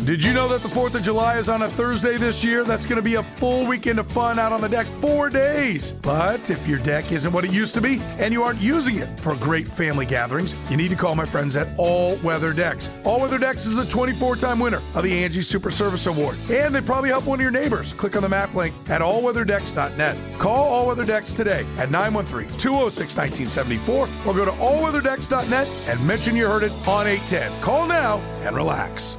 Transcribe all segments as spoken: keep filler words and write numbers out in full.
Did you know that the fourth of July is on a Thursday this year? That's going to be a full weekend of fun out on the deck, four days. But if your deck isn't what it used to be and you aren't using it for great family gatherings, you need to call my friends at All Weather Decks. All Weather Decks is a twenty-four time winner of the Angie Super Service Award. And they probably help one of your neighbors. Click on the map link at all weather decks dot net. Call All Weather Decks today at nine one three, two oh six, one nine seven four or go to all weather decks dot net and mention you heard it on eight ten. Call now and relax.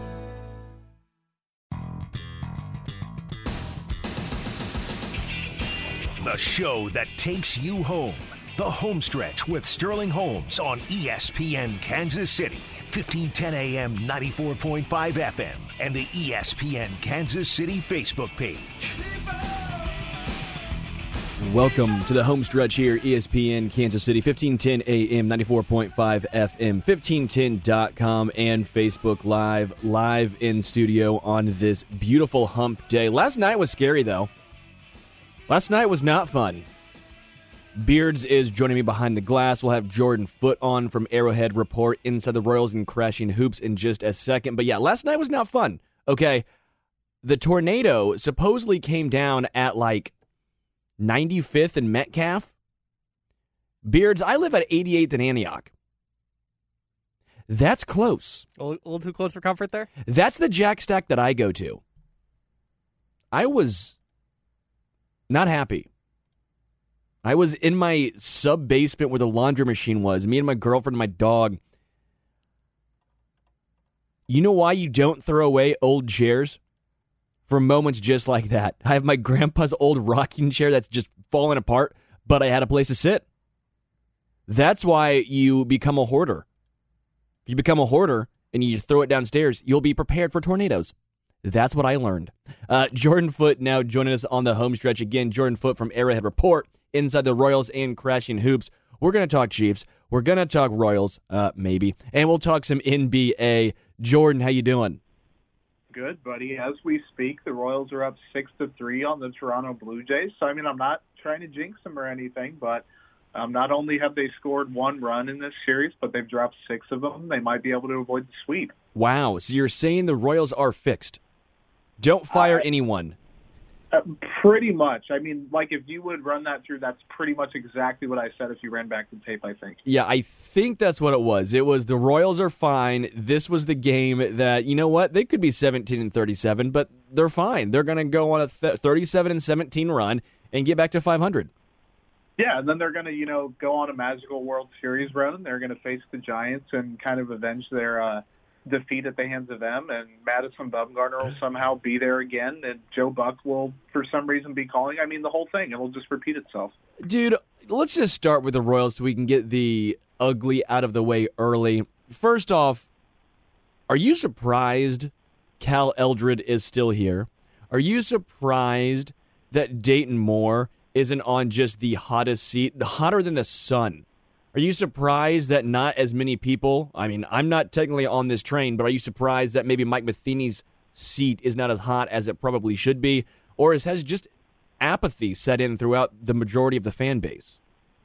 The show that takes you home. The Homestretch with Sterling Holmes on E S P N Kansas City, fifteen ten A M, ninety-four point five F M, and the E S P N Kansas City Facebook page. Welcome to the Homestretch here, E S P N Kansas City, fifteen ten A M, ninety-four point five F M, fifteen ten dot com, and Facebook Live, live in studio on this beautiful hump day. Last night was scary, though. Last night was not fun. Beards is joining me behind the glass. We'll have Jordan Foote on from Arrowhead Report inside the Royals and Crashing Hoops in just a second. But yeah, last night was not fun. Okay, the tornado supposedly came down at like ninety-fifth and Metcalf. Beards, I live at eighty-eighth and Antioch. That's close. A little, a little too close for comfort there? That's the jack stack that I go to. I was not happy. I was in my sub-basement where the laundry machine was. Me and my girlfriend and my dog. You know why you don't throw away old chairs? For moments just like that. I have my grandpa's old rocking chair that's just falling apart, but I had a place to sit. That's why you become a hoarder. If you become a hoarder and you throw it downstairs, you'll be prepared for tornadoes. That's what I learned. Uh, Jordan Foote now joining us on the home stretch again. Jordan Foote from Arrowhead Report inside the Royals and Crashing Hoops. We're going to talk Chiefs. We're going to talk Royals, uh, maybe. And we'll talk some N B A. Jordan, how you doing? Good, buddy. As we speak, the Royals are up six to three on the Toronto Blue Jays. So, I mean, I'm not trying to jinx them or anything, but um, not only have they scored one run in this series, but they've dropped six of them. They might be able to avoid the sweep. Wow. So you're saying the Royals are fixed? Don't fire uh, anyone. Uh, pretty much. I mean, like, if you would run that through, that's pretty much exactly what I said if you ran back the tape, I think. Yeah, I think that's what it was. It was the Royals are fine. This was the game that, you know what, they could be seventeen and thirty-seven, but they're fine. They're going to go on a th- thirty-seven and seventeen run and get back to five hundred. Yeah, and then they're going to, you know, go on a magical World Series run. They're going to face the Giants and kind of avenge their uh, defeat at the hands of them, and Madison Bumgarner will somehow be there again, and Joe Buck will, for some reason, be calling. I mean, the whole thing, it'll just repeat itself. Dude, let's just start with the Royals so we can get the ugly out of the way early. First off, are you surprised Cal Eldred is still here? Are you surprised that Dayton Moore isn't on just the hottest seat, hotter than the sun? Are you surprised that not as many people, I mean, I'm not technically on this train, but are you surprised that maybe Mike Matheny's seat is not as hot as it probably should be? Or is, has just apathy set in throughout the majority of the fan base?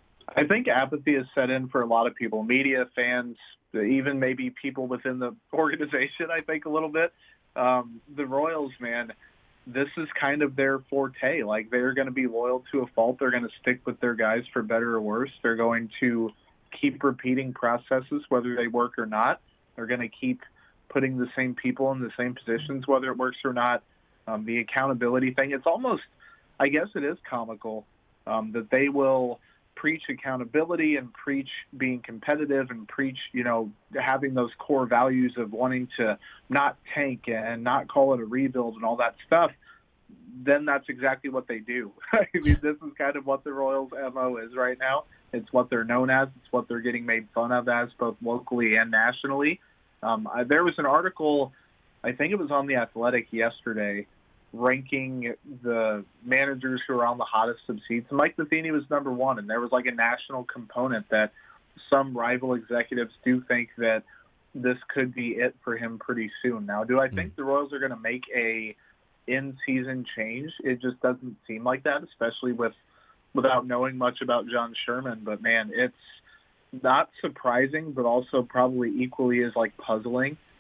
I think apathy has set in for a lot of people, media, fans, even maybe people within the organization, I think, a little bit. Um, the Royals, man, this is kind of their forte. Like, they're going to be loyal to a fault. They're going to stick with their guys for better or worse. They're going to keep repeating processes, whether they work or not. They're going to keep putting the same people in the same positions, whether it works or not. Um, the accountability thing, it's almost, I guess it is comical um, that they will preach accountability and preach being competitive and preach, you know, having those core values of wanting to not tank and not call it a rebuild and all that stuff. Then that's exactly what they do. I mean, this is kind of what the Royals' M O is right now. It's what they're known as. It's what they're getting made fun of as, both locally and nationally. Um, I, there was an article, I think it was on The Athletic yesterday, ranking the managers who are on the hottest of seats. Mike Matheny was number one, and there was like a national component that some rival executives do think that this could be it for him pretty soon. Now, do I think the Royals are going to make a in-season change? It just doesn't seem like that, especially with without knowing much about John Sherman. But, man, it's not surprising, but also probably equally as, like, puzzling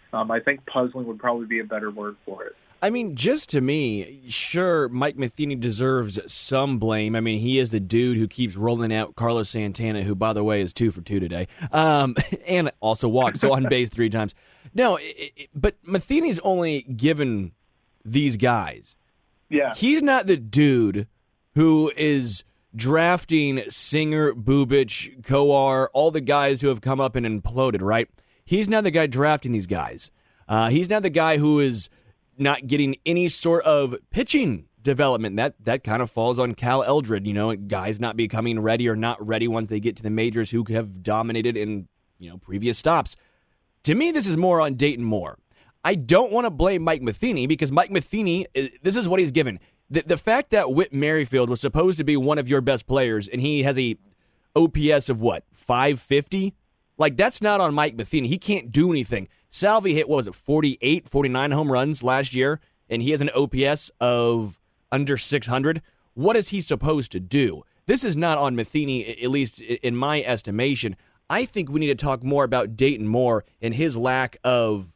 Um, I think puzzling would probably be a better word for it. I mean, just to me, sure, Mike Matheny deserves some blame. I mean, he is the dude who keeps rolling out Carlos Santana, who, by the way, is two for two today, um, and also walked, so on base three times. No, it, it, but Matheny's only given these guys. Yeah. He's not the dude who is drafting Singer, Bubich, Kowar, all the guys who have come up and imploded, right? He's not the guy drafting these guys. Uh, he's not the guy who is not getting any sort of pitching development. That that kind of falls on Cal Eldred, you know, guys not becoming ready or not ready once they get to the majors who have dominated in, you know, previous stops. To me, this is more on Dayton Moore. I don't want to blame Mike Matheny because Mike Matheny, this is what he's given. The, the fact that Whit Merrifield was supposed to be one of your best players and he has a O P S of what, five fifty? Like, that's not on Mike Matheny. He can't do anything. Salvi hit, what was it, forty-eight, forty-nine home runs last year, and he has an O P S of under six hundred. What is he supposed to do? This is not on Matheny, at least in my estimation. I think we need to talk more about Dayton Moore and his lack of,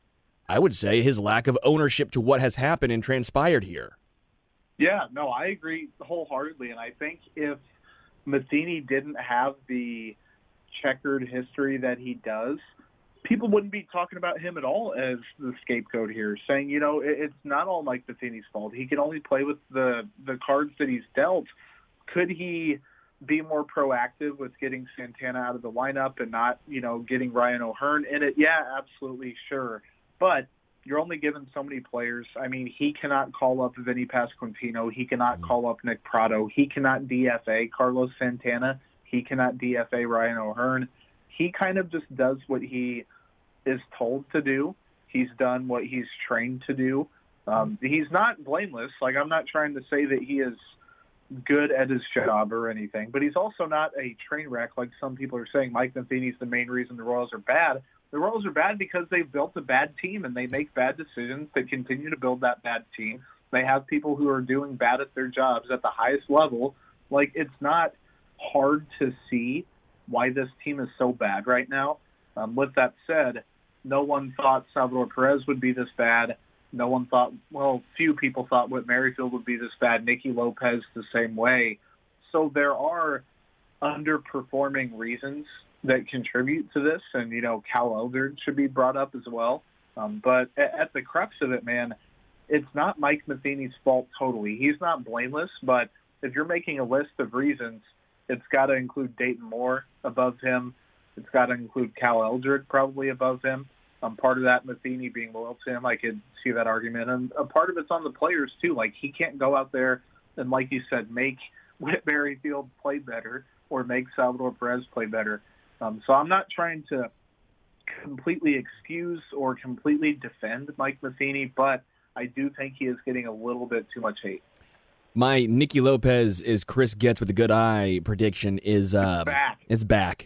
I would say, his lack of ownership to what has happened and transpired here. Yeah, no, I agree wholeheartedly, and I think if Matheny didn't have the checkered history that he does, people wouldn't be talking about him at all as the scapegoat here, saying, you know, it's not all Mike Matheny's fault. He can only play with the, the cards that he's dealt. Could he be more proactive with getting Santana out of the lineup and not, you know, getting Ryan O'Hearn in it? Yeah, absolutely, sure. But you're only given so many players. I mean, he cannot call up Vinny Pasquantino. He cannot mm-hmm. call up Nick Pratto. He cannot D F A Carlos Santana. He cannot D F A Ryan O'Hearn. He kind of just does what he is told to do. He's done what he's trained to do. Um, he's not blameless. Like, I'm not trying to say that he is good at his job or anything, but he's also not a train wreck like some people are saying. Mike Matheny's the main reason the Royals are bad. The Royals are bad because they've built a bad team and they make bad decisions that continue to build that bad team. They have people who are doing bad at their jobs at the highest level. Like, it's not hard to see why this team is so bad right now. Um, with that said, no one thought Salvador Perez would be this bad. No one thought, well, few people thought Whit Merrifield would be this bad. Nicky Lopez the same way. So there are underperforming reasons that contribute to this, and, you know, Cal Eldred should be brought up as well. Um, but at, at the crux of it, man, it's not Mike Matheny's fault totally. He's not blameless, but if you're making a list of reasons, it's got to include Dayton Moore above him. It's got to include Cal Eldred probably above him. Um, part of that, Matheny being loyal to him, I could see that argument. And a part of it's on the players, too. Like, he can't go out there and, like you said, make Whit Merrifield play better or make Salvador Perez play better. Um, so I'm not trying to completely excuse or completely defend Mike Matheny, but I do think he is getting a little bit too much hate. My Nicky Lopez is Chris Getz with a good eye prediction is uh, it's back. It's back.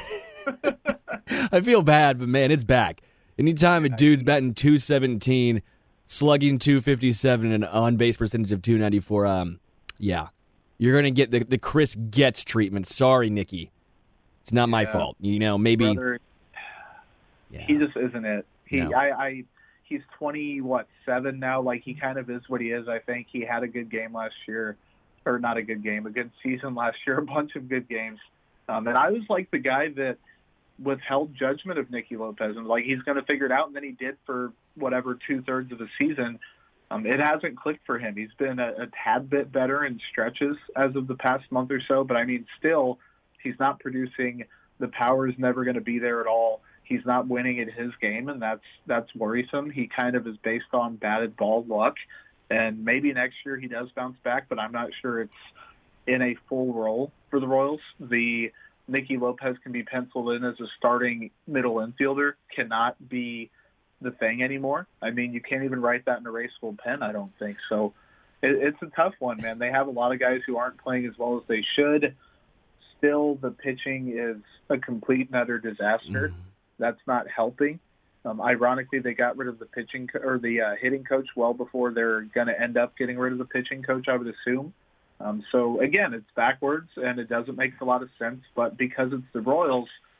I feel bad, but man, it's back. Anytime a dude's batting two seventeen, slugging two fifty-seven, and an on-base percentage of two ninety-four, um, yeah, you're going to get the, the Chris Getz treatment. Sorry, Nicky. It's not my yeah. fault. You know, maybe. Brother, yeah. He just isn't it. He, no. I, I, he's twenty, what, seven now? Like, he kind of is what he is, I think. He had a good game last year. Or not a good game, a good season last year, a bunch of good games. Um, and I was like the guy that withheld judgment of Nicky Lopez and like he's going to figure it out, and then he did for whatever two-thirds of the season. Um, it hasn't clicked for him. He's been a, a tad bit better in stretches as of the past month or so, but I mean, still, he's not producing. The power is never going to be there at all. He's not winning at his game, and that's that's worrisome. He kind of is based on batted ball luck, and maybe next year he does bounce back, but I'm not sure it's in a full role for the Royals. The Nicky Lopez can be penciled in as a starting middle infielder, cannot be the thing anymore. I mean, you can't even write that in a erasable pen, I don't think. So it, it's a tough one, man. They have a lot of guys who aren't playing as well as they should. Still, the pitching is a complete and utter disaster. Mm-hmm. That's not helping. Um, ironically, they got rid of the pitching co- or the uh, hitting coach well before they're going to end up getting rid of the pitching coach, I would assume. Um, so, again, it's backwards, and it doesn't make a lot of sense. But because it's the Royals,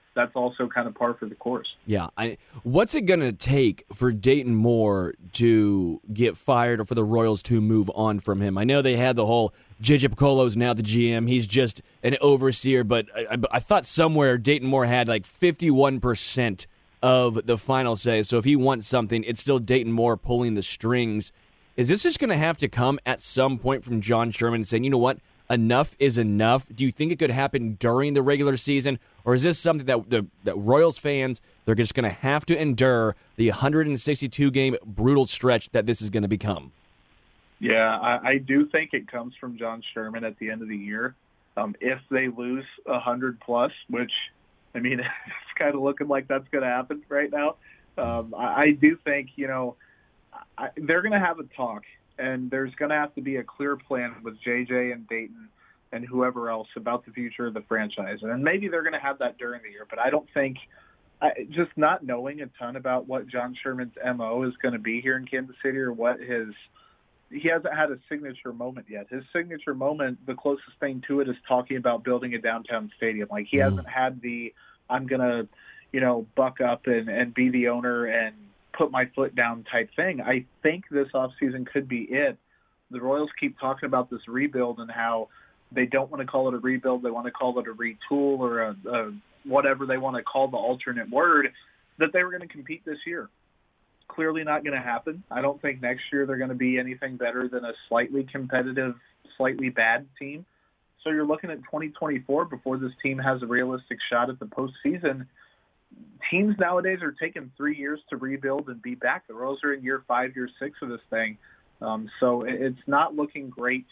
that's also kind of par for the course. Yeah. I, what's it going to take for Dayton Moore to get fired or for the Royals to move on from him? I know they had the whole J J Piccolo's now the G M. He's just an overseer, but I, I, I thought somewhere Dayton Moore had like fifty-one percent of the final say. So if he wants something, it's still Dayton Moore pulling the strings. Is this just going to have to come at some point from John Sherman saying, you know what, enough is enough? Do you think it could happen during the regular season? Or is this something that the that Royals fans, they're just going to have to endure the one hundred sixty-two game brutal stretch that this is going to become? Yeah, I, I do think it comes from John Sherman at the end of the year. Um, if they lose one hundred plus, which, I mean, it's kind of looking like that's going to happen right now. Um, I, I do think, you know, I, they're going to have a talk, and there's going to have to be a clear plan with J J and Dayton and whoever else about the future of the franchise. And maybe they're going to have that during the year, but I don't think I, just not knowing a ton about what John Sherman's M O is going to be here in Kansas City or what his – he hasn't had a signature moment yet. His signature moment, the closest thing to it is talking about building a downtown stadium. Like he mm. hasn't had the I'm going to, you know, buck up and, and be the owner and put my foot down type thing. I think this offseason could be it. The Royals keep talking about this rebuild and how – they don't want to call it a rebuild. They want to call it a retool or a, a whatever they want to call the alternate word, that they were going to compete this year. Clearly not going to happen. I don't think next year they're going to be anything better than a slightly competitive, slightly bad team. So you're looking at twenty twenty-four before this team has a realistic shot at the postseason. Teams nowadays are taking three years to rebuild and be back. The Royals are in year five, year six of this thing. Um, so it's not looking great.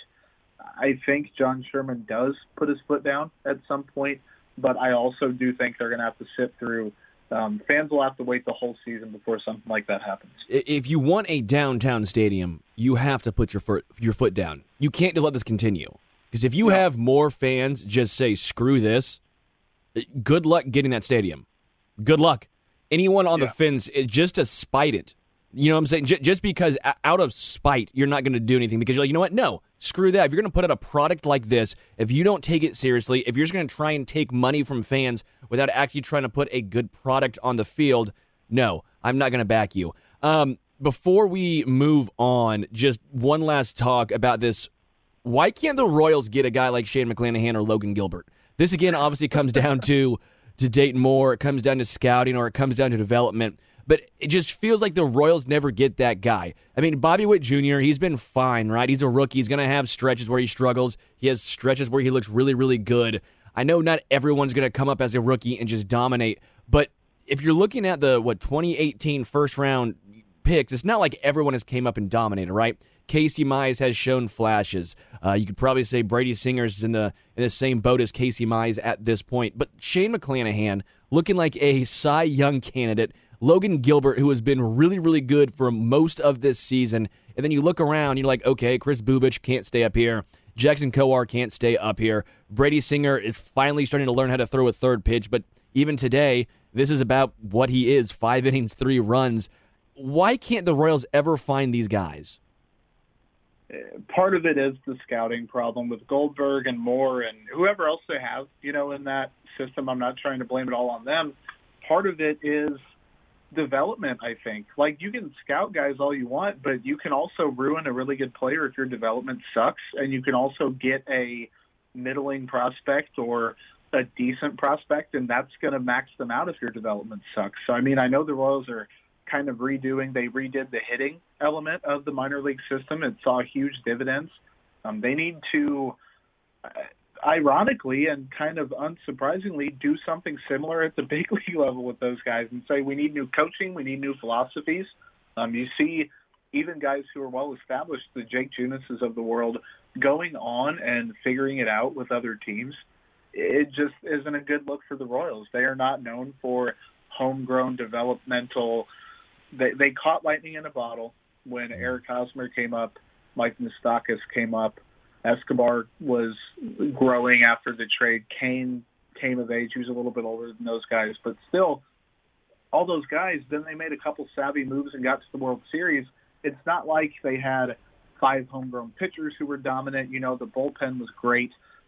I think John Sherman does put his foot down at some point, but I also do think they're going to have to sit through. Um, fans will have to wait the whole season before something like that happens. If you want a downtown stadium, you have to put your foot, your foot down. You can't just let this continue. Because if you no. have more fans just say, screw this, good luck getting that stadium. Good luck. Anyone on yeah. the fence, it, just to spite it. You know what I'm saying? J- just because out of spite, you're not going to do anything because you're like, you know what? No, screw that. If you're going to put out a product like this, if you don't take it seriously, if you're just going to try and take money from fans without actually trying to put a good product on the field, no, I'm not going to back you. Um, before we move on, just one last talk about this. Why can't the Royals get a guy like Shane McClanahan or Logan Gilbert? This, again, obviously comes down to, to Dayton Moore. It comes down to scouting, or it comes down to development. But it just feels like the Royals never get that guy. I mean, Bobby Witt Junior, he's been fine, right? He's a rookie. He's going to have stretches where he struggles. He has stretches where he looks really, really good. I know not everyone's going to come up as a rookie and just dominate. But if you're looking at the, what, twenty eighteen first-round picks, it's not like everyone has came up and dominated, right? Casey Mize has shown flashes. Uh, you could probably say Brady Singer's is in the in the same boat as Casey Mize at this point. But Shane McClanahan, looking like a Cy Young candidate. Logan Gilbert, who has been really, really good for most of this season. And then you look around, you're like, okay, Chris Bubich can't stay up here. Jackson Kowar can't stay up here. Brady Singer is finally starting to learn how to throw a third pitch. But even today, this is about what he is, five innings, three runs. Why can't the Royals ever find these guys? Part of it is the scouting problem with Goldberg and Moore and whoever else they have, you know, in that system. I'm not trying to blame it all on them. Part of it is development, I think. Like, you can scout guys all you want, but you can also ruin a really good player if your development sucks, and you can also get a middling prospect or a decent prospect, and that's going to max them out if your development sucks. So, I mean, I know the Royals are kind of redoing, they redid the hitting element of the minor league system. It saw huge dividends. Um, they need to, uh, ironically and kind of unsurprisingly, do something similar at the big league level with those guys and say, we need new coaching, we need new philosophies. Um, you see even guys who are well established, the Jake Junises of the world, going on and figuring it out with other teams. It just isn't a good look for the Royals. They are not known for homegrown developmental. They, they caught lightning in a bottle when Eric Hosmer came up, Mike Moustakas came up, Escobar was growing after the trade. Kane came of age. He was a little bit older than those guys. But still, all those guys, then they made a couple savvy moves and got to the World Series. It's not like they had five homegrown pitchers who were dominant. You know, the bullpen was great.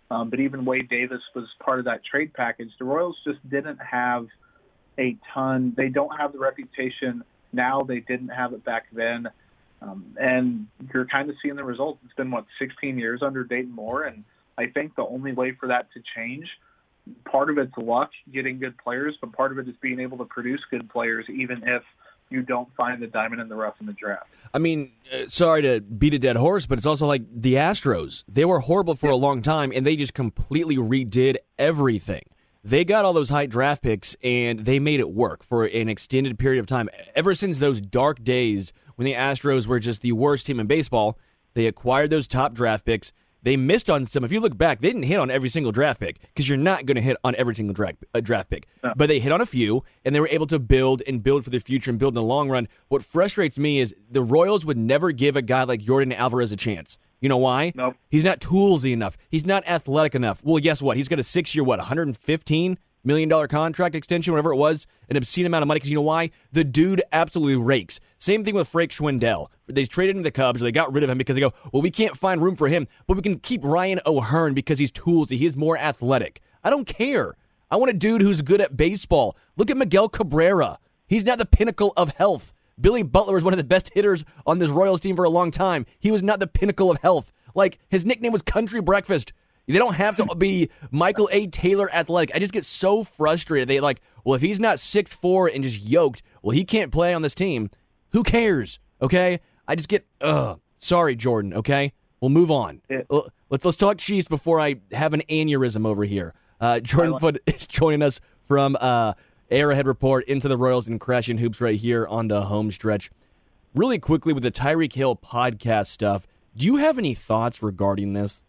Um, but even Wade Davis was part of that trade package. The Royals just didn't have a ton. They don't have the reputation now. They didn't have it back then. Um, and you're kind of seeing the results. It's been, what, sixteen years under Dayton Moore, and I think the only way for that to change, part of it's luck, getting good players, but part of it is being able to produce good players even if you don't find the diamond in the rough in the draft. I mean, uh, sorry to beat a dead horse, but it's also like the Astros. They were horrible for a long time, and they just completely redid everything. They got all those high draft picks, and they made it work for an extended period of time. Ever since those dark days when the Astros were just the worst team in baseball, they acquired those top draft picks. They missed on some. If you look back, they didn't hit on every single draft pick because you're not going to hit on every single draft, uh, draft pick. No. But they hit on a few, and they were able to build and build for the future and build in the long run. What frustrates me is the Royals would never give a guy like Yordan Alvarez a chance. You know why? Nope. He's not toolsy enough. He's not athletic enough. Well, guess what? He's got a six-year, what, one hundred fifteen million dollars contract extension, whatever it was, an obscene amount of money, because you know why? The dude absolutely rakes. Same thing with Frank Schwindel. They traded him to the Cubs, or they got rid of him because they go, well, we can't find room for him, but we can keep Ryan O'Hearn because he's toolsy. He's more athletic. I don't care. I want a dude who's good at baseball. Look at Miguel Cabrera. He's not the pinnacle of health. Billy Butler was one of the best hitters on this Royals team for a long time. He was not the pinnacle of health. Like, his nickname was Country Breakfast. They don't have to be Michael A. Taylor athletic. I just get so frustrated. They like, well, if he's not six foot four and just yoked, well, he can't play on this team. Who cares? Okay? I just get, ugh. Sorry, Jordan, okay? We'll move on. Yeah. Let's, let's talk Chiefs before I have an aneurysm over here. Uh, Jordan like- Foote is joining us from uh, Arrowhead Report into the Royals and Crashing Hoops right here on the home stretch. Really quickly with the Tyreek Hill podcast stuff, do you have any thoughts regarding this?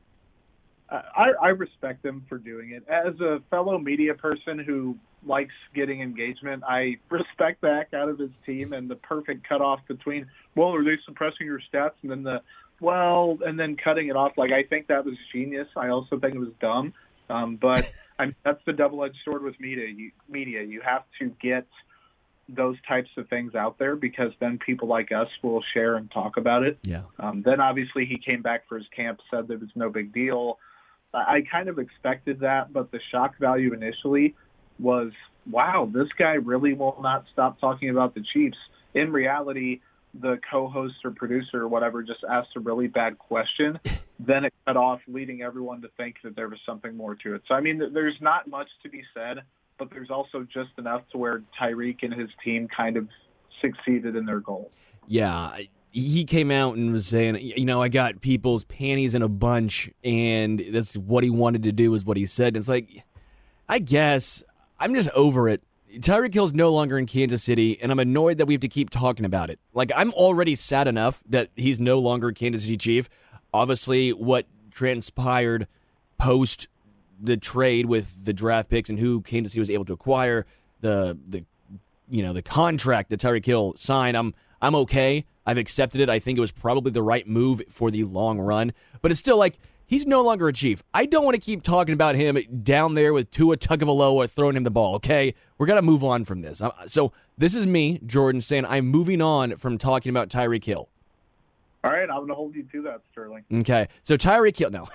I, I respect him for doing it. As a fellow media person who likes getting engagement, I respect the heck out of his team and the perfect cutoff between, well, are they suppressing your stats? And then the, well, and then cutting it off. Like, I think that was genius. I also think it was dumb. Um, but I mean, that's the double-edged sword with media. You, media. You have to get those types of things out there because then people like us will share and talk about it. Yeah. Um, then obviously he came back for his camp, said there was no big deal. I kind of expected that, but the shock value initially was, wow, this guy really will not stop talking about the Chiefs. In reality, the co-host or producer or whatever just asked a really bad question. Then it cut off, leading everyone to think that there was something more to it. So, I mean, there's not much to be said, but there's also just enough to where Tyreek and his team kind of succeeded in their goal. Yeah, he came out and was saying, you know, I got people's panties in a bunch, and that's what he wanted to do is what he said. And it's like, I guess, I'm just over it. Tyreek Hill's no longer in Kansas City, and I'm annoyed that we have to keep talking about it. Like, I'm already sad enough that he's no longer a Kansas City Chief. Obviously, what transpired post the trade with the draft picks and who Kansas City was able to acquire, the the you know the contract that Tyreek Hill signed, I'm I'm okay. I've accepted it. I think it was probably the right move for the long run. But it's still like, he's no longer a Chief. I don't want to keep talking about him down there with Tua Tagovailoa throwing him the ball, okay? We're going to move on from this. So this is me, Jordan, saying I'm moving on from talking about Tyreek Hill. All right, I'm going to hold you to that, Sterling. Okay, so Tyreek Hill, no.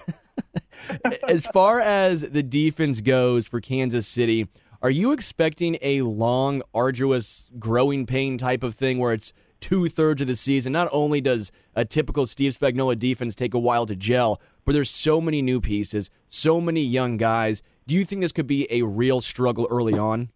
As far as the defense goes for Kansas City, are you expecting a long, arduous, growing pain type of thing where it's two-thirds of the season? Not only does a typical Steve Spagnuolo defense take a while to gel, but there's so many new pieces, so many young guys. Do you think this could be a real struggle early on?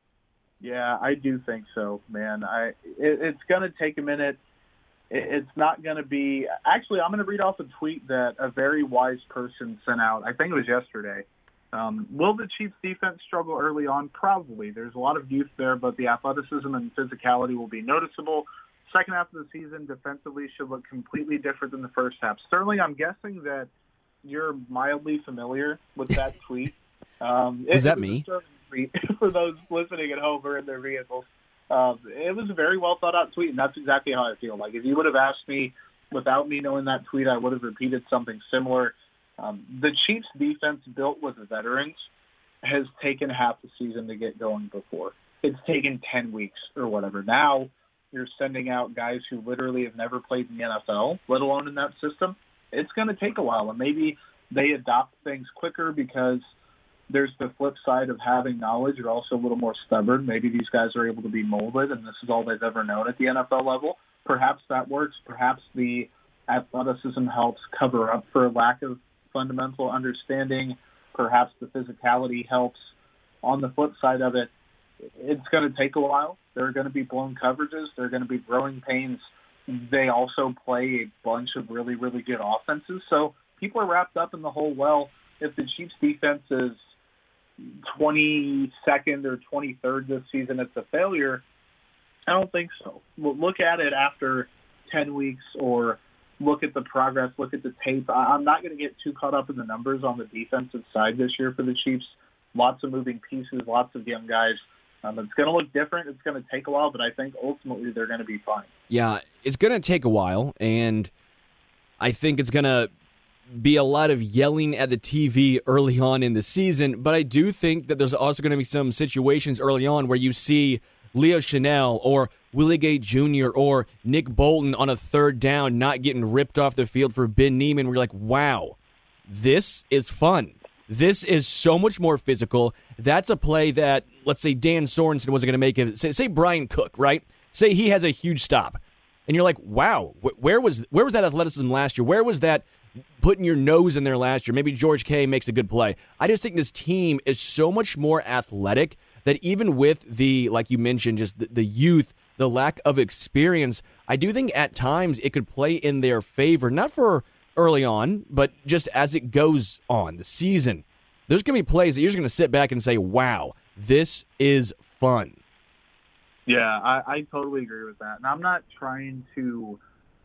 Yeah, I do think so, man. I it, it's going to take a minute. It, it's not going to be – actually, I'm going to read off a tweet that a very wise person sent out. I think it was yesterday. Um, will the Chiefs' defense struggle early on? Probably. There's a lot of youth there, but the athleticism and physicality will be noticeable. Second half of the season, defensively, should look completely different than the first half. Sterling, I'm guessing that you're mildly familiar with that tweet. Um, Is that me? Tweet for those listening at home or in their vehicles. Um, it was a very well thought out tweet, and that's exactly how I feel. Like, if you would have asked me without me knowing that tweet, I would have repeated something similar. Um, the Chiefs' defense, built with veterans, has taken half the season to get going before. It's taken ten weeks or whatever. Now you're sending out guys who literally have never played in the N F L, let alone in that system. It's going to take a while, and maybe they adopt things quicker because there's the flip side of having knowledge. You're also a little more stubborn. Maybe these guys are able to be molded, and this is all they've ever known at the N F L level. Perhaps that works. Perhaps the athleticism helps cover up for a lack of fundamental understanding. Perhaps the physicality helps. On the flip side of it, it's going to take a while. There are going to be blown coverages. There are going to be growing pains. They also play a bunch of really, really good offenses. So people are wrapped up in the whole, well, if the Chiefs defense is twenty-second or twenty-third this season, it's a failure. I don't think so. Look at it after ten weeks, or look at the progress, look at the tape. I'm not going to get too caught up in the numbers on the defensive side this year for the Chiefs. Lots of moving pieces, lots of young guys. Um, it's going to look different. It's going to take a while, but I think ultimately they're going to be fine. Yeah, it's going to take a while, and I think it's going to be a lot of yelling at the T V early on in the season, but I do think that there's also going to be some situations early on where you see Leo Chanel or Willie Gay Junior or Nick Bolton on a third down not getting ripped off the field for Ben Neiman. We're like, wow, this is fun. This is so much more physical. That's a play that, let's say, Dan Sorensen wasn't going to make it. Say, say Brian Cook, right? Say he has a huge stop. And you're like, wow, wh- where was where was that athleticism last year? Where was that putting your nose in there last year? Maybe George K makes a good play. I just think this team is so much more athletic that even with the, like you mentioned, just the, the youth, the lack of experience, I do think at times it could play in their favor, not for early on, but just as it goes on, the season, there's going to be plays that you're just going to sit back and say, wow, this is fun. Yeah, I, I totally agree with that. And I'm not trying to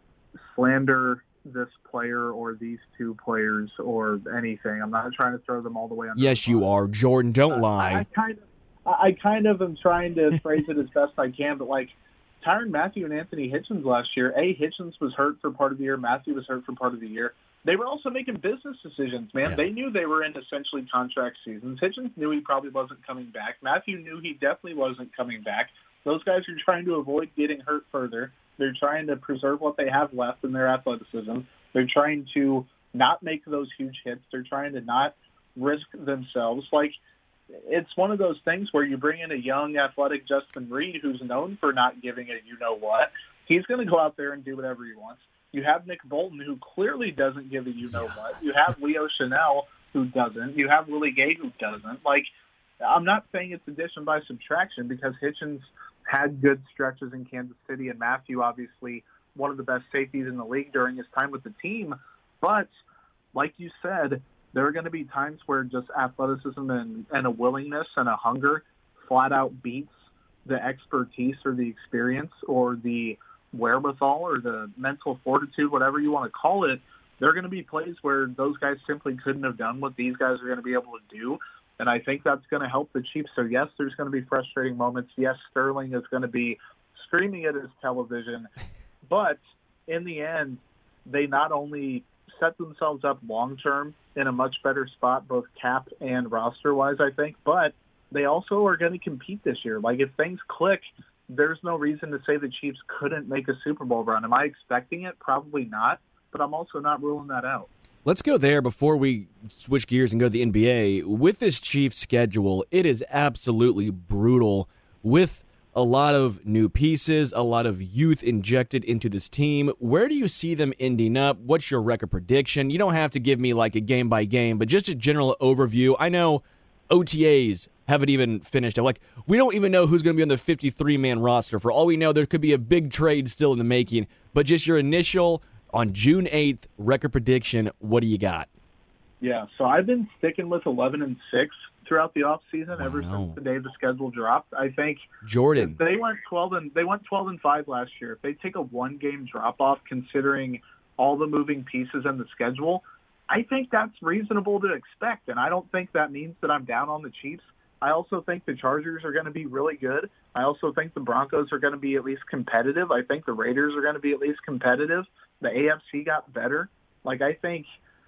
slander this player or these two players or anything. I'm not trying to throw them all the way under. Yes, you are, Jordan. Don't uh, lie. I, I kind of, I kind of am trying to phrase it as best I can, but like Tyrann Mathieu and Anthony Hitchens last year, A, Hitchens was hurt for part of the year, Mathieu was hurt for part of the year. They were also making business decisions, man. Yeah. They knew they were in essentially contract seasons. Hitchens knew he probably wasn't coming back. Mathieu knew he definitely wasn't coming back. Those guys are trying to avoid getting hurt further. They're trying to preserve what they have left in their athleticism. They're trying to not make those huge hits. They're trying to not risk themselves. Like, it's one of those things where you bring in a young, athletic Justin Reed who's known for not giving a you-know-what. He's going to go out there and do whatever he wants. You have Nick Bolton, who clearly doesn't give a you-know-what. You have Leo Chanel, who doesn't. You have Willie Gay, who doesn't. Like, I'm not saying it's addition by subtraction because Hitchens had good stretches in Kansas City, and Mathieu, obviously, one of the best safeties in the league during his time with the team. But, like you said, there are going to be times where just athleticism and, and a willingness and a hunger flat out beats the expertise or the experience or the wherewithal or the mental fortitude, whatever you want to call it. There are going to be plays where those guys simply couldn't have done what these guys are going to be able to do. And I think that's going to help the Chiefs. So, yes, there's going to be frustrating moments. Yes, Sterling is going to be screaming at his television. But in the end, they not only set themselves up long-term in a much better spot, both cap and roster-wise, I think, but they also are going to compete this year. Like, if things click, there's no reason to say the Chiefs couldn't make a Super Bowl run. Am I expecting it? Probably not, but I'm also not ruling that out. Let's go there before we switch gears and go to the N B A. With this Chiefs schedule, it is absolutely brutal with a lot of new pieces, a lot of youth injected into this team. Where do you see them ending up? What's your record prediction? You don't have to give me like a game by game, but just a general overview. I know O T As haven't even finished. Like, we don't even know who's going to be on the fifty-three man roster. For all we know, there could be a big trade still in the making. But just your initial, on June eighth, record prediction, what do you got? Yeah, so I've been sticking with eleven and six throughout the offseason wow. ever since the day the schedule dropped. I think Jordan, they went twelve and they went twelve and five last year. If they take a one game drop off considering all the moving pieces in the schedule, I think that's reasonable to expect, and I don't think that means that I'm down on the Chiefs. I also think the Chargers are going to be really good. I also think the Broncos are going to be at least competitive. I think the Raiders are going to be at least competitive. The A F C got better. Like, I think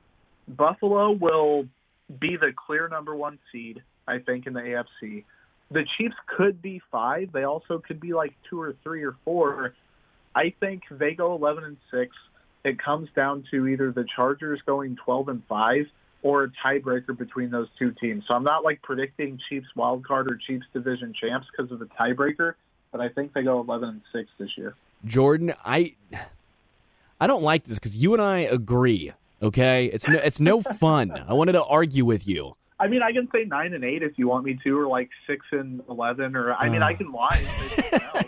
Buffalo will be the clear number one seed, I think, in the A F C. The Chiefs could be five. They also could be like two or three or four. I think they go eleven and six. It comes down to either the Chargers going twelve and five or a tiebreaker between those two teams. So I'm not like predicting Chiefs wild card or Chiefs division champs because of the tiebreaker, but I think they go eleven and six this year. Jordan, I I don't like this because you and I agree. Okay, it's no, it's no fun. I wanted to argue with you. I mean, I can say nine and eight if you want me to, or like six and eleven, or I mean, uh. I can lie and say something else.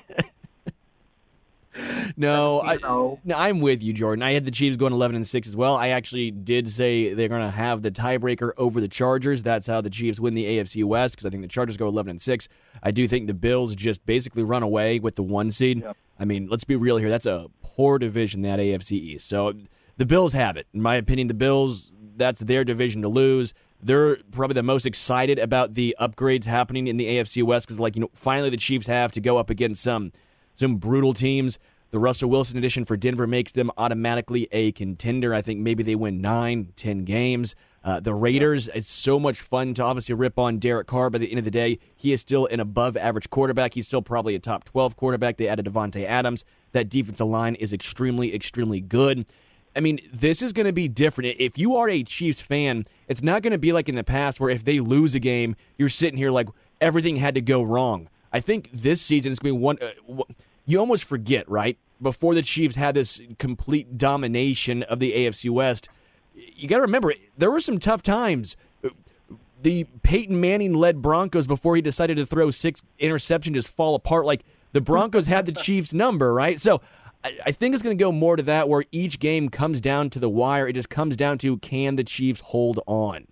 No, I, no, I'm with you, Jordan. I had the Chiefs going eleven and six as well. I actually did say they're going to have the tiebreaker over the Chargers. That's how the Chiefs win the A F C West, because I think the Chargers go eleven and six. I do think the Bills just basically run away with the one seed. Yep. I mean, let's be real here. That's a poor division, that A F C East. So the Bills have it. In my opinion, the Bills, that's their division to lose. They're probably the most excited about the upgrades happening in the A F C West because, like, you know, finally the Chiefs have to go up against some some brutal teams. The Russell Wilson addition for Denver makes them automatically a contender. I think maybe they win nine, ten games. Uh, the Raiders, it's so much fun to obviously rip on Derek Carr. By the end of the day, he is still an above-average quarterback. He's still probably a top twelve quarterback. They added Devontae Adams. That defensive line is extremely, extremely good. I mean, this is going to be different. If you are a Chiefs fan, it's not going to be like in the past where if they lose a game, you're sitting here like everything had to go wrong. I think this season is going to be one uh, – you almost forget, right? Before the Chiefs had this complete domination of the A F C West, you got to remember, there were some tough times. The Peyton Manning-led Broncos, before he decided to throw six interceptions, just fall apart. Like, the Broncos had the Chiefs' number, right? So I, I think it's going to go more to that, where each game comes down to the wire. It just comes down to, can the Chiefs hold on?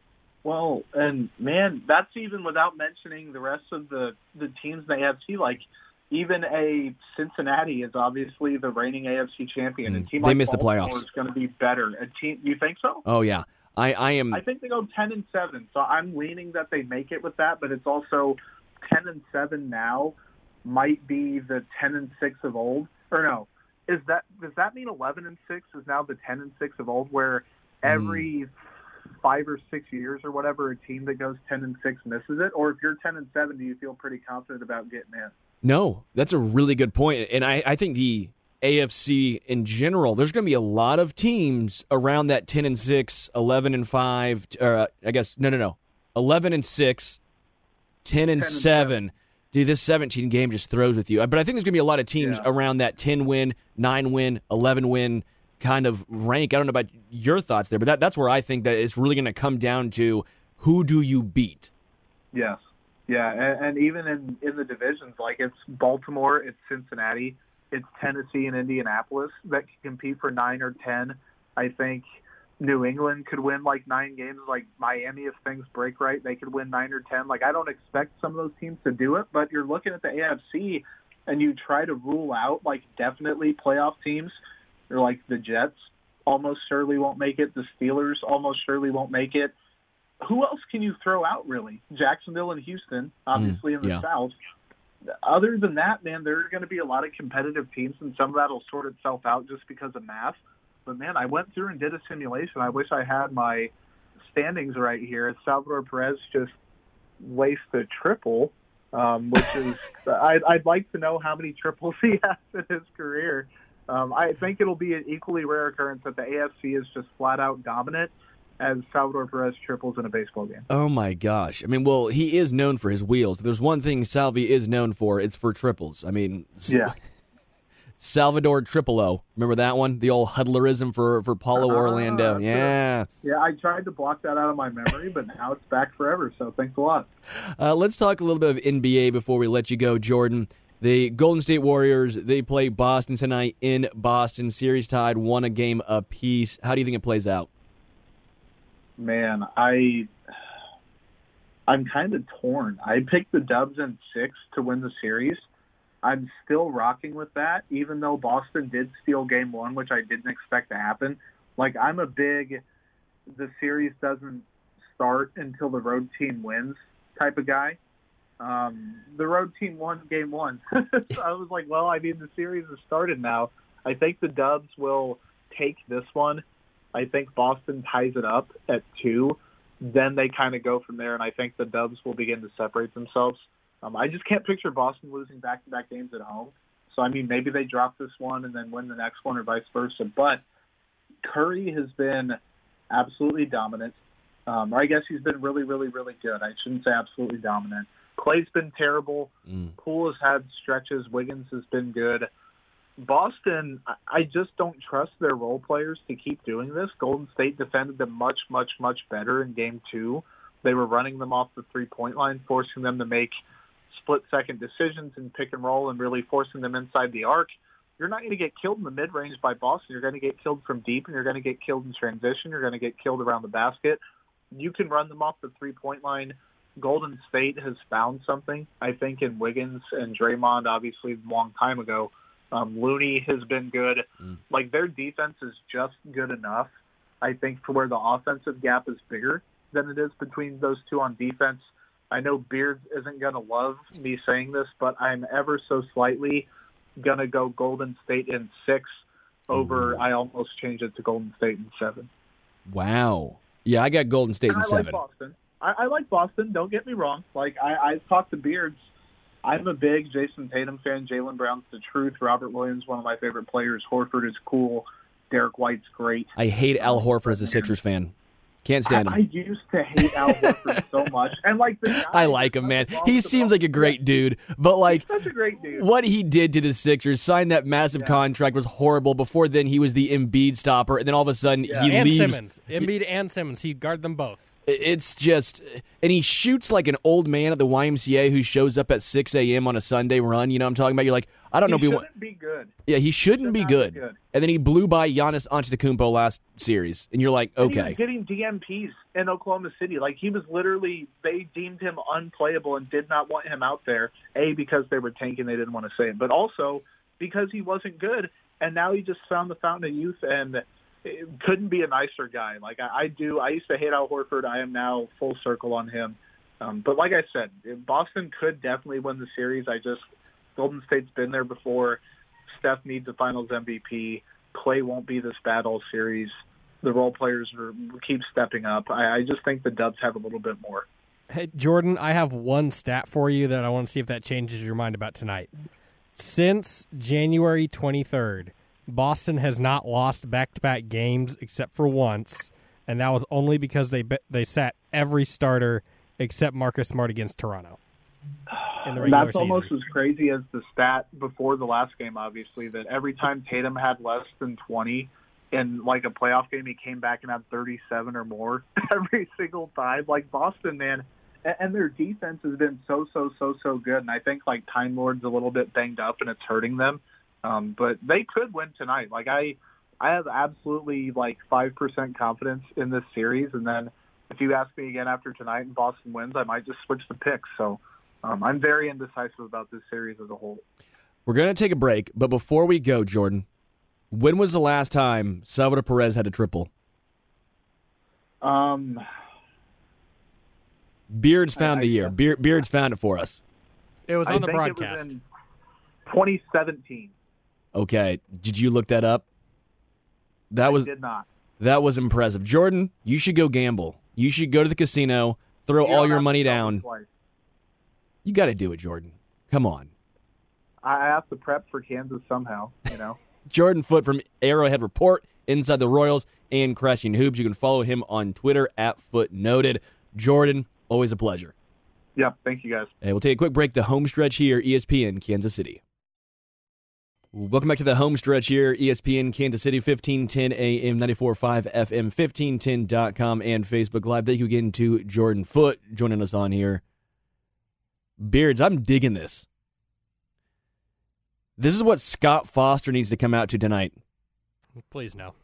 Well, and, man, that's even without mentioning the rest of the, the teams in the A F C. Like, even a Cincinnati is obviously the reigning A F C champion. Mm, a team they like missed the Baltimore playoffs. is going to be better. A team, you think so? Oh yeah, I, I am. I think they go ten and seven. So I'm leaning that they make it with that. But it's also ten and seven now might be the ten and six of old. Or no, is that does that mean eleven and six is now the ten and six of old, where every mm. five or six years or whatever, a team that goes ten and six misses it? Or if you're ten and seven, do you feel pretty confident about getting in? No, that's a really good point. And I, I think the A F C in general, there's going to be a lot of teams around that ten and six, eleven and five, or uh, I guess, no, no, no, eleven and six, ten and seven. Dude, this seventeen game just throws with you. But I think there's going to be a lot of teams yeah. around that ten win, nine win, eleven win kind of rank. I don't know about your thoughts there, but that, that's where I think that it's really going to come down to who do you beat. Yes. Yeah, and, and even in, in the divisions, like it's Baltimore, it's Cincinnati, it's Tennessee and Indianapolis that can compete for nine or ten. I think New England could win like nine games. Like Miami, if things break right, they could win nine or ten. Like I don't expect some of those teams to do it, but you're looking at the A F C and you try to rule out like definitely playoff teams. Or like the Jets almost surely won't make it. The Steelers almost surely won't make it. Who else can you throw out, really? Jacksonville and Houston, obviously, mm, in the yeah. South. Other than that, man, there are going to be a lot of competitive teams, and some of that will sort itself out just because of math. But, man, I went through and did a simulation. I wish I had my standings right here. Salvador Perez just laced a triple, um, which is I'd, I'd like to know how many triples he has in his career. Um, I think it'll be an equally rare occurrence that the A F C is just flat-out dominant as Salvador Perez triples in a baseball game. Oh, my gosh. I mean, well, he is known for his wheels. There's one thing Salvi is known for. It's for triples. I mean, yeah. Salvador Triple-O. Remember that one? The old huddlerism for, for Paulo uh, Orlando. Yeah. Yeah, I tried to block that out of my memory, but now it's back forever, so thanks a lot. Uh, let's talk a little bit of N B A before we let you go, Jordan. The Golden State Warriors, they play Boston tonight in Boston. Series tied, one a game apiece. How do you think it plays out? Man, I, I'm kind of torn. I picked the Dubs in six to win the series. I'm still rocking with that, even though Boston did steal game one, which I didn't expect to happen. Like, I'm a big, the series doesn't start until the road team wins type of guy. Um, the road team won game one. So I was like, well, I mean, the series has started now. I think the Dubs will take this one. I think Boston ties it up at two. Then they kind of go from there, and I think the Dubs will begin to separate themselves. Um, I just can't picture Boston losing back-to-back games at home. So, I mean, maybe they drop this one and then win the next one or vice versa. But Curry has been absolutely dominant. Um, or I guess he's been really, really, really good. I shouldn't say absolutely dominant. Clay's been terrible. Mm. Poole has had stretches. Wiggins has been good. Boston, I just don't trust their role players to keep doing this. Golden State defended them much, much, much better in game two. They were running them off the three-point line, forcing them to make split-second decisions and pick and roll and really forcing them inside the arc. You're not going to get killed in the mid-range by Boston. You're going to get killed from deep, and you're going to get killed in transition. You're going to get killed around the basket. You can run them off the three-point line. Golden State has found something, I think, in Wiggins and Draymond, obviously, a long time ago. Um, Looney has been good. Mm. Like, their defense is just good enough, I think, for where the offensive gap is bigger than it is between those two on defense. I know Beards isn't going to love me saying this, but I'm ever so slightly going to go Golden State in six over, mm. I almost changed it to Golden State in seven. Wow. Yeah, I got Golden State and in I seven. Like Boston. I, I like Boston. Don't get me wrong. Like, I, I've talked to Beards. I'm a big Jason Tatum fan. Jaylen Brown's the truth. Robert Williams, one of my favorite players. Horford is cool. Derek White's great. I hate Al Horford as a Sixers fan. Can't stand him. I, I used to hate Al Horford so much. And like the guy, I like him, man. He seems like a great dude. But like, He's such a great dude. What he did to the Sixers, signed that massive yeah. contract, was horrible. Before then, he was the Embiid stopper. And then all of a sudden, yeah. he and leaves. Simmons. Embiid and Simmons. He'd guard them both. It's just, and he shoots like an old man at the Y M C A who shows up at six a.m. on a Sunday run. You know what I'm talking about? You're like, I don't he know if he shouldn't be good. Yeah, he shouldn't Should be good. be good. And then he blew by Giannis Antetokounmpo last series, and you're like, okay. And he was getting D M Ps in Oklahoma City. Like, he was literally, they deemed him unplayable and did not want him out there, A, because they were tanking, they didn't want to say it, but also because he wasn't good, and now he just found the fountain of youth, and it couldn't be a nicer guy. Like, I, I do, I used to hate Al Horford. I am now full circle on him. Um, but like I said, Boston could definitely win the series. I just, Golden State's been there before. Steph needs a Finals M V P. Clay won't be this bad all series. The role players are, keep stepping up. I, I just think the Dubs have a little bit more. Hey, Jordan, I have one stat for you that I want to see if that changes your mind about tonight. Since January twenty-third, Boston has not lost back-to-back games except for once, and that was only because they they sat every starter except Marcus Smart against Toronto in the regular That's season. almost as crazy as the stat before the last game, obviously, that every time Tatum had less than twenty in like a playoff game, he came back and had thirty-seven or more every single time. Like, Boston, man, and their defense has been so, so, so, so good. And I think, like, Time Lord's a little bit banged up and it's hurting them. Um, but they could win tonight. Like, I I have absolutely, like, five percent confidence in this series. And then if you ask me again after tonight and Boston wins, I might just switch the picks. So um, I'm very indecisive about this series as a whole. We're going to take a break, but before we go, Jordan, when was the last time Salvador Perez had a triple? Um, Beards found I, the year. I, Beard, Beards found it for us. It was on I the think broadcast. It was in twenty seventeen. Okay. Did you look that up? That was I did not. That was impressive. Jordan, you should go gamble. You should go to the casino, throw You all don't your have money to tell down. me twice. You got to do it, Jordan. Come on. I have to prep for Kansas somehow, you know. Jordan Foote from Arrowhead Report, Inside the Royals, and Crashing Hoops. You can follow him on Twitter at Footnoted. Jordan, always a pleasure. Yep, thank you guys. Hey, we'll take a quick break. The home stretch here, E S P N Kansas City. Welcome back to the home stretch here, E S P N Kansas City, fifteen ten A M, ninety-four point five F M, fifteen ten dot com, and Facebook Live. Thank you again to Jordan Foote joining us on here. Beards, I'm digging this. This is what Scott Foster needs to come out to tonight. Please no.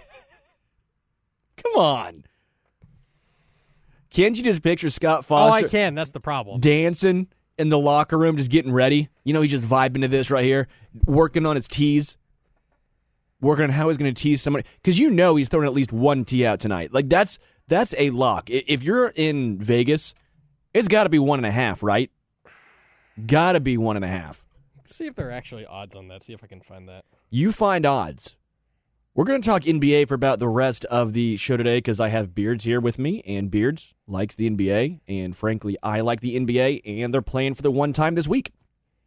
Come on. Can't you just picture Scott Foster? Oh, I can. That's the problem. Dancing in the locker room, just getting ready. You know, he's just vibing to this right here, working on his tees, working on how he's going to tease somebody. Because you know he's throwing at least one tee out tonight. Like, that's that's a lock. If you're in Vegas, it's got to be one and a half, right? Got to be one and a half. Let's see if there are actually odds on that. See if I can find that. You find odds. We're going to talk N B A for about the rest of the show today because I have Beards here with me, and Beards likes the N B A, and frankly, I like the N B A, and they're playing for the one time this week.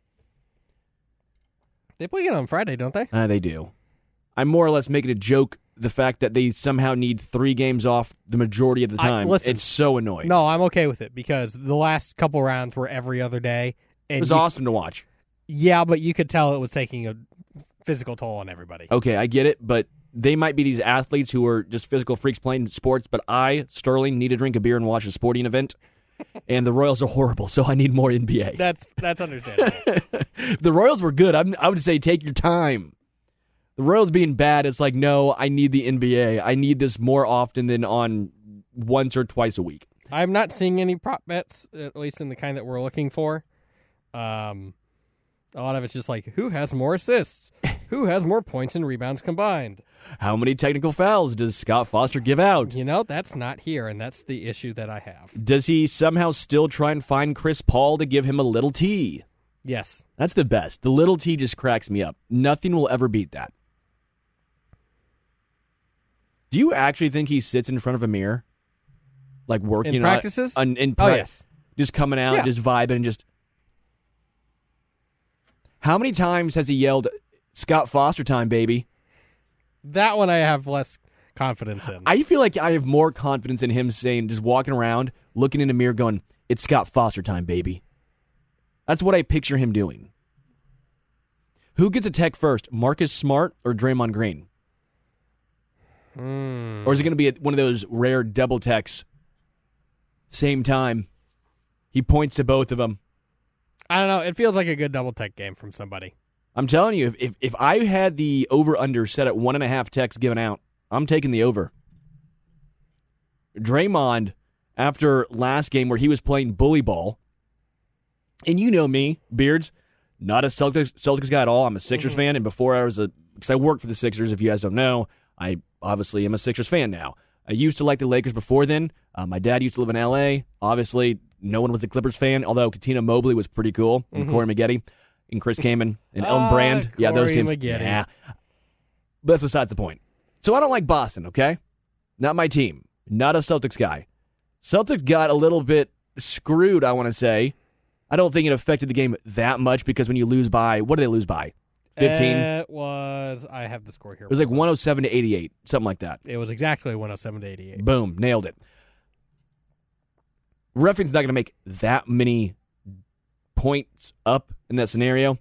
They play it on Friday, don't they? Uh, they do. I'm more or less making a joke the fact that they somehow need three games off the majority of the time. I, listen, it's so annoying. No, I'm okay with it because the last couple rounds were every other day. And it was you, awesome to watch. Yeah, but you could tell it was taking a physical toll on everybody. Okay, I get it, but they might be these athletes who are just physical freaks playing sports, but I, Sterling, need to drink a beer and watch a sporting event, and the Royals are horrible, so I need more N B A. That's that's understandable. The Royals were good. I'm, I would say take your time. The Royals being bad, it's like, no, I need the N B A. I need this more often than on once or twice a week. I'm not seeing any prop bets, at least in the kind that we're looking for. Um, a lot of it's just like, who has more assists? Who has more points and rebounds combined? How many technical fouls does Scott Foster give out? You know, that's not here, and that's the issue that I have. Does he somehow still try and find Chris Paul to give him a little T? Yes. That's the best. The little T just cracks me up. Nothing will ever beat that. Do you actually think he sits in front of a mirror? Like working in practices? On, in oh, pra- yes. Just coming out, yeah. just vibing, and just... How many times has he yelled, Scott Foster time, baby? That one I have less confidence in. I feel like I have more confidence in him saying, just walking around, looking in the mirror, going, it's Scott Foster time, baby. That's what I picture him doing. Who gets a tech first, Marcus Smart or Draymond Green? Mm. Or is it going to be one of those rare double techs? Same time. He points to both of them. I don't know. It feels like a good double tech game from somebody. I'm telling you, if, if, if I had the over-under set at one and a half techs given out, I'm taking the over. Draymond, after last game where he was playing bully ball, and you know me, Beards, not a Celtics, Celtics guy at all. I'm a Sixers mm-hmm. fan, and before I was a, because I worked for the Sixers, if you guys don't know, I obviously am a Sixers fan now. I used to like the Lakers before then. Uh, my dad used to live in L A. Obviously, no one was a Clippers fan, although Katina Mobley was pretty cool, and mm-hmm. Corey Maggette, and Chris Kaman, and uh, Elton Brand. Corey yeah, those teams. Maggette. Yeah. But that's besides the point. So I don't like Boston, okay? Not my team. Not a Celtics guy. Celtics got a little bit screwed, I want to say. I don't think it affected the game that much because when you lose by, what did they lose by? fifteen? It was, I have the score here. It was like one oh seven to eighty-eight, something like that. It was exactly one oh seven to eighty-eight. Boom, nailed it. Referee's not going to make that many points up in that scenario.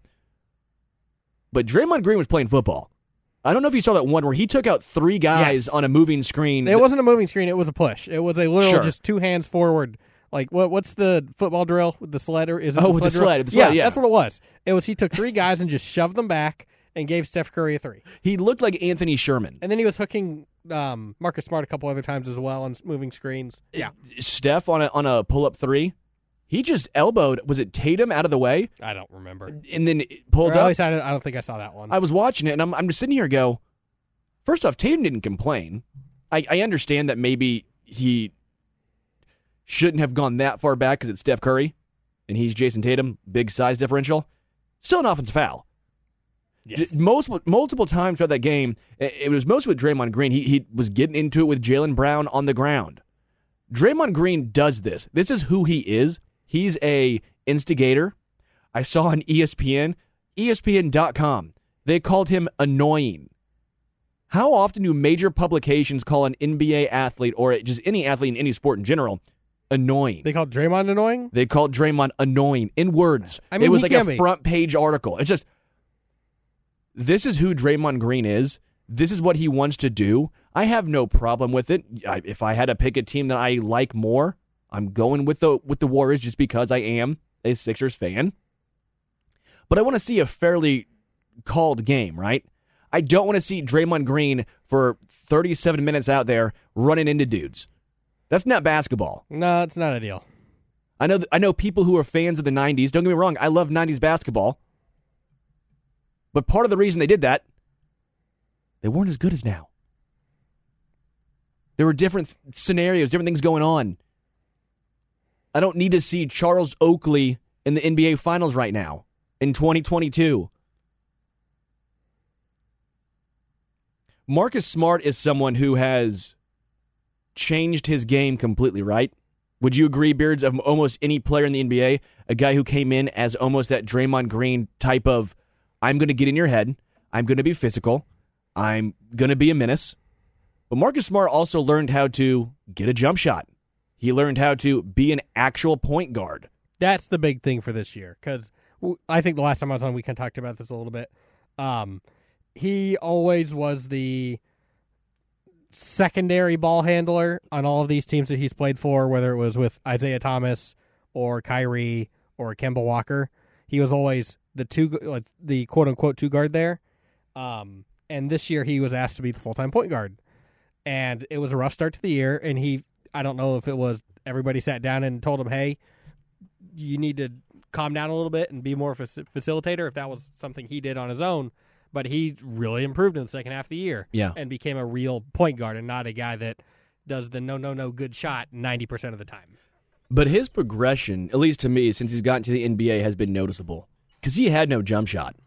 But Draymond Green was playing football. I don't know if you saw that one where he took out three guys yes. on a moving screen. It wasn't a moving screen. It was a push. It was a literal sure. just two hands forward. Like, what? What's the football drill with the sled? Or is it oh, the with sled the drill? sled. The sled yeah, yeah, that's what it was. It was he took three guys and just shoved them back and gave Steph Curry a three. He looked like Anthony Sherman. And then he was hooking um, Marcus Smart a couple other times as well on moving screens. Yeah. Steph on a, on a pull-up three. He just elbowed, was it Tatum out of the way? I don't remember. And then pulled or at up. least I don't, I don't think I saw that one. I was watching it, and I'm, I'm just sitting here and go, first off, Tatum didn't complain. I, I understand that maybe he shouldn't have gone that far back because it's Steph Curry, and he's Jason Tatum, big size differential. Still an offensive foul. Yes. Most, multiple times throughout that game, it was mostly with Draymond Green. He, he was getting into it with Jaylen Brown on the ground. Draymond Green does this. This is who he is. He's a instigator. I saw on E S P N, E S P N dot com, they called him annoying. How often do major publications call an N B A athlete, or just any athlete in any sport in general, annoying? They called Draymond annoying? They called Draymond annoying in words. I mean, it was like a be. front page article. It's just, this is who Draymond Green is. This is what he wants to do. I have no problem with it. I, if I had to pick a team that I like more, I'm going with the with the Warriors just because I am a Sixers fan. But I want to see a fairly called game, right? I don't want to see Draymond Green for thirty-seven minutes out there running into dudes. That's not basketball. No, it's not ideal. I know th- I know people who are fans of the nineties. Don't get me wrong, I love nineties basketball. But part of the reason they did that, they weren't as good as now. There were different th- scenarios, different things going on. I don't need to see Charles Oakley in the N B A Finals right now in twenty twenty-two. Marcus Smart is someone who has changed his game completely, right? Would you agree, Beards, of almost any player in the N B A, a guy who came in as almost that Draymond Green type of, I'm going to get in your head, I'm going to be physical, I'm going to be a menace, But Marcus Smart also learned how to get a jump shot. He learned how to be an actual point guard. That's the big thing for this year, because I think the last time I was on, we kind of talked about this a little bit. Um, he always was the secondary ball handler on all of these teams that he's played for, whether it was with Isaiah Thomas or Kyrie or Kemba Walker. He was always the two, like, the quote-unquote two-guard there. Um, and this year he was asked to be the full-time point guard. And it was a rough start to the year, and he, I don't know if it was everybody sat down and told him, hey, you need to calm down a little bit and be more of a facilitator, if that was something he did on his own. But he really improved in the second half of the year, yeah, and became a real point guard and not a guy that does the no, no, no good shot ninety percent of the time. But his progression, at least to me, since he's gotten to the N B A, has been noticeable. Because he had no jump shot.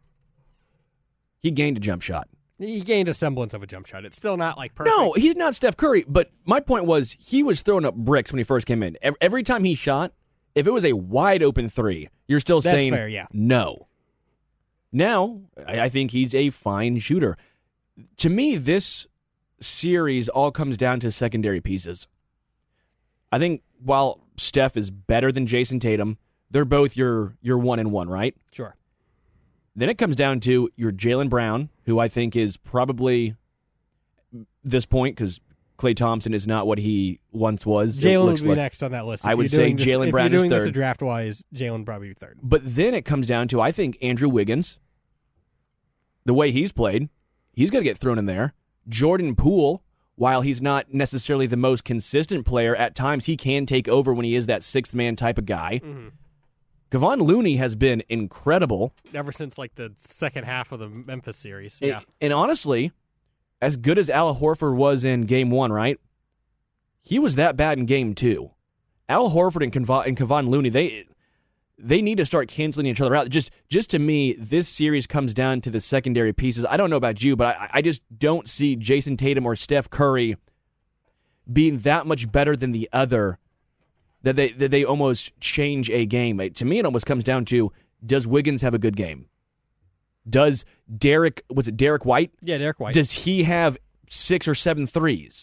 He gained a jump shot. He gained a semblance of a jump shot. It's still not like perfect. No, he's not Steph Curry. But my point was, he was throwing up bricks when he first came in. Every time he shot, if it was a wide open three, you're still That's saying fair, yeah. no. Now, I think he's a fine shooter. To me, this series all comes down to secondary pieces. I think while Steph is better than Jason Tatum, they're both your your one and one, right? Sure. Then it comes down to your Jaylen Brown, who I think is probably this point, because Klay Thompson is not what he once was. Jaylen would be like. next on that list. If I would say Jaylen Brown is third. If you're doing is this third. draft-wise, Jaylen probably be third. But then it comes down to, I think, Andrew Wiggins. The way he's played, he's got to get thrown in there. Jordan Poole, while he's not necessarily the most consistent player, at times he can take over when he is that sixth-man type of guy. Mm-hmm. Kevon Looney has been incredible. Ever since like the second half of the Memphis series. And, yeah. and honestly, as good as Al Horford was in game one, right? He was that bad in game two. Al Horford and Kevon, and Kevon Looney, they they need to start canceling each other out. Just just to me, this series comes down to the secondary pieces. I don't know about you, but I, I just don't see Jason Tatum or Steph Curry being that much better than the other, that they that they almost change a game. To me, it almost comes down to, does Wiggins have a good game? Does Derek, was it Derek White? Yeah, Derek White. Does he have six or seven threes?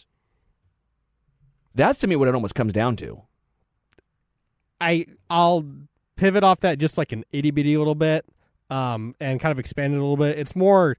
That's, to me, what it almost comes down to. I, I'll pivot off that just like an itty-bitty little bit um, and kind of expand it a little bit. It's more,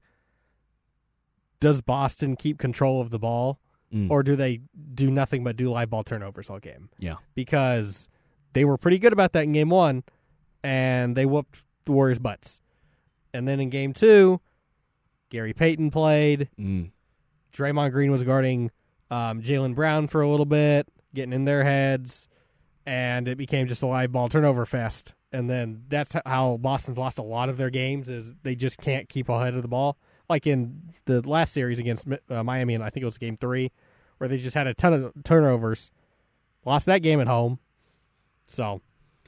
does Boston keep control of the ball? Mm. Or do they do nothing but do live ball turnovers all game? Yeah. Because they were pretty good about that in game one, and they whooped the Warriors' butts. And then in game two, Gary Payton played. Mm. Draymond Green was guarding um, Jaylen Brown for a little bit, getting in their heads, and it became just a live ball turnover fest. And then that's how Boston's lost a lot of their games, is they just can't keep ahead of the ball. Like in the last series against uh, Miami, and I think it was game three, where they just had a ton of turnovers. Lost that game at home. So,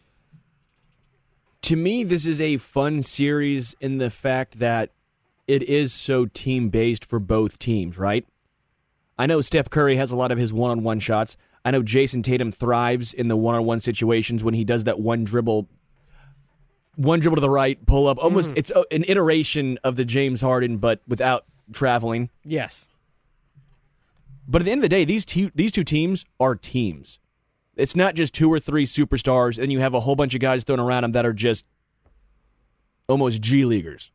to me, this is a fun series in the fact that it is so team-based for both teams, right? I know Steph Curry has a lot of his one-on-one shots. I know Jason Tatum thrives in the one-on-one situations when he does that one dribble One dribble to the right, pull up. Almost, mm-hmm. It's an iteration of the James Harden, but without traveling. Yes. But at the end of the day, these te- these two teams are teams. It's not just two or three superstars, and you have a whole bunch of guys thrown around them that are just almost G-leaguers.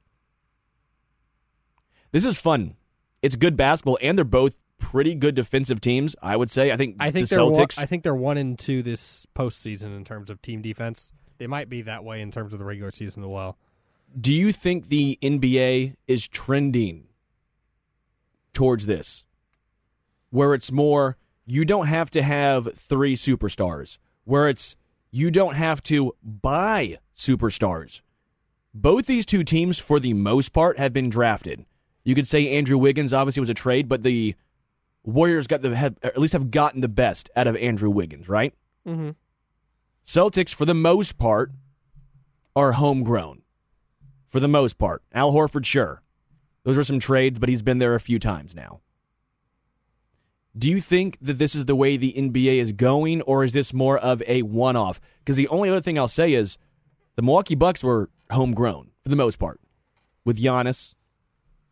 This is fun. It's good basketball, and they're both pretty good defensive teams, I would say. I think, I think the they're Celtics... One, I think they're one and two this postseason in terms of team defense. They might be that way in terms of the regular season as well. Do you think the N B A is trending towards this? Where it's more, you don't have to have three superstars. Where it's, you don't have to buy superstars. Both these two teams, for the most part, have been drafted. You could say Andrew Wiggins obviously was a trade, but the Warriors got the have, at least have gotten the best out of Andrew Wiggins, right? Mm-hmm. Celtics, for the most part, are homegrown. For the most part. Al Horford, sure. Those were some trades, but he's been there a few times now. Do you think that this is the way the N B A is going, or is this more of a one-off? Because the only other thing I'll say is the Milwaukee Bucks were homegrown, for the most part, with Giannis.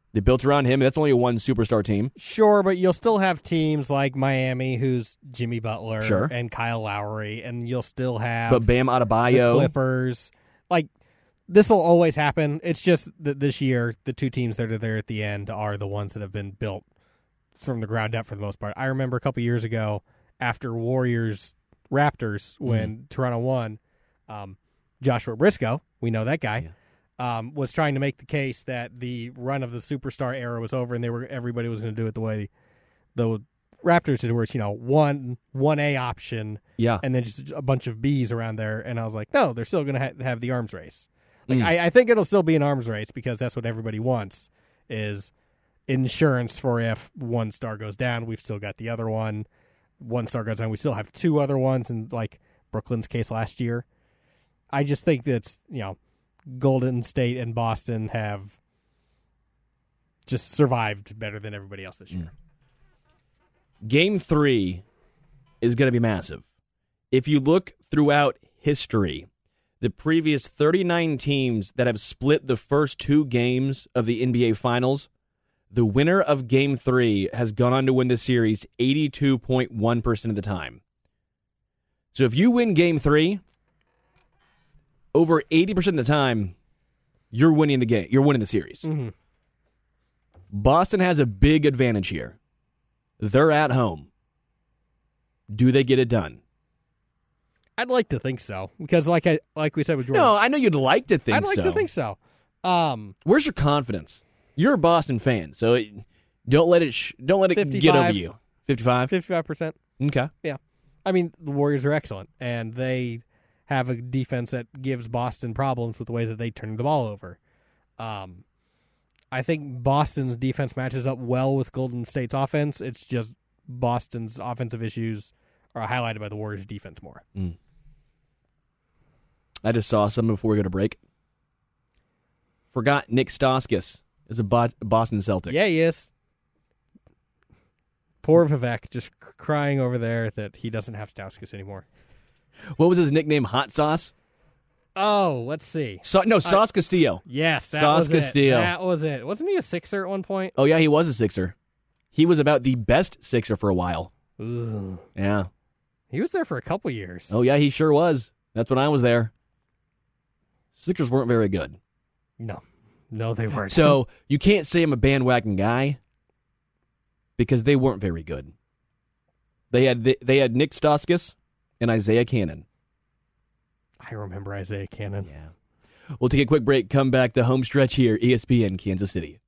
They built around him. That's only a one superstar team. Sure, but you'll still have teams like Miami, who's Jimmy Butler Sure. and Kyle Lowry, and you'll still have But Bam Adebayo. the Clippers. Like, this will always happen. It's just that this year, the two teams that are there at the end are the ones that have been built from the ground up for the most part. I remember a couple years ago, after Warriors Raptors, when mm. Toronto won, um, Joshua Briscoe, we know that guy, yeah. um, was trying to make the case that the run of the superstar era was over, and they were everybody was going to do it the way the Raptors did, where it's, you know, one one A option, yeah, and then just a bunch of Bs around there. And I was like, no, they're still going to ha- have the arms race. Like, mm. I, I think it'll still be an arms race because that's what everybody wants, is insurance for if one star goes down, we've still got the other one. One star goes down, we still have two other ones, in like Brooklyn's case last year. I just think that's, you know, Golden State and Boston have just survived better than everybody else this year. Mm. Game three is going to be massive. If you look throughout history, the previous thirty-nine teams that have split the first two games of the N B A Finals, the winner of Game three has gone on to win the series eighty-two point one percent of the time. So if you win Game three, over eighty percent of the time, you're winning the game. You're winning the series. Mm-hmm. Boston has a big advantage here. They're at home. Do they get it done? I'd like to think so, because like I like we said with Jordan. No, I know you'd like to think so. I'd like so. to think so. Um, Where's your confidence? You're a Boston fan, so it, don't let it sh- don't let it get over you. fifty-five? fifty-five percent. Okay. Yeah. I mean, the Warriors are excellent, and they have a defense that gives Boston problems with the way that they turn the ball over. Um, I think Boston's defense matches up well with Golden State's offense. It's just Boston's offensive issues are highlighted by the Warriors' defense more. Mm. I just saw something before we go to break. Forgot Nick Stauskas is a Boston Celtic. Yeah, he is. Poor Vivek, just crying over there that he doesn't have Stauskas anymore. What was his nickname? Hot Sauce? Oh, let's see. So, no, Sauce uh, Castillo. Yes, that Sauce was Castillo. it. That was it. Wasn't he a Sixer at one point? Oh, yeah, he was a Sixer. He was about the best Sixer for a while. Ugh. Yeah. He was there for a couple years. Oh, yeah, he sure was. That's when I was there. Sixers weren't very good. No. No, they weren't. So you can't say I'm a bandwagon guy because they weren't very good. They had they had Nick Stauskas and Isaiah Cannon. I remember Isaiah Cannon. Yeah. We'll take a quick break, come back, the home stretch here, E S P N Kansas City.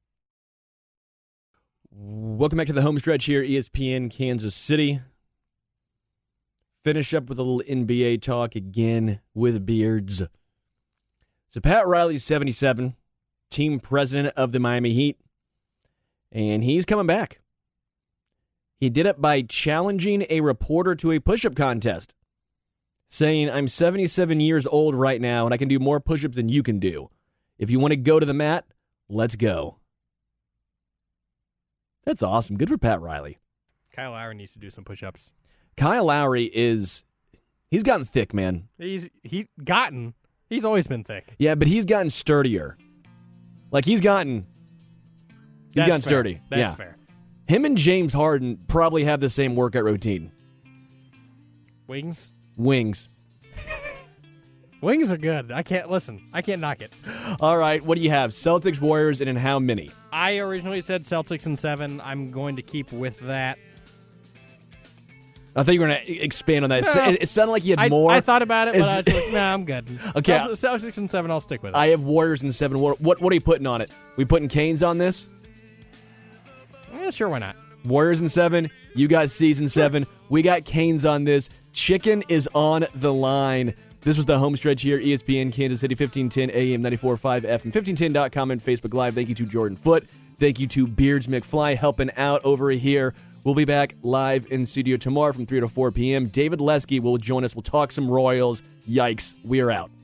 Welcome back to the home stretch here, E S P N Kansas City. Finish up with a little N B A talk again with Beards. So Pat Riley's seventy-seven, team president of the Miami Heat, and he's coming back. He did it by challenging a reporter to a push-up contest, saying, I'm seventy-seven years old right now, and I can do more push-ups than you can do. If you want to go to the mat, let's go. That's awesome. Good for Pat Riley. Kyle Lowry needs to do some push-ups. Kyle Lowry is, he's gotten thick, man. He's he gotten, he's always been thick. Yeah, but he's gotten sturdier. Like, he's gotten, he's That's gotten fair. sturdy. That's yeah. fair. Him and James Harden probably have the same workout routine. Wings? Wings. Wings are good. I can't, listen, I can't knock it. All right, what do you have? Celtics, Warriors, and in how many? I originally said Celtics in seven. I'm going to keep with that. I thought you were going to expand on that. No. It, it sounded like you had I, more. I thought about it, but Is- I was like, nah, I'm good. Okay. Celtics, Celtics in seven, I'll stick with it. I have Warriors in seven. What, what What are you putting on it? We putting Canes on this? Yeah, sure, why not? Warriors in seven. You got season seven. We got Canes on this. Chicken is on the line. This was the home stretch here, E S P N Kansas City, fifteen ten A M, ninety-four point five F M, fifteen ten dot com and Facebook Live. Thank you to Jordan Foote. Thank you to Beards McFly helping out over here. We'll be back live in studio tomorrow from three to four p.m. David Lesky will join us. We'll talk some Royals. Yikes. We are out.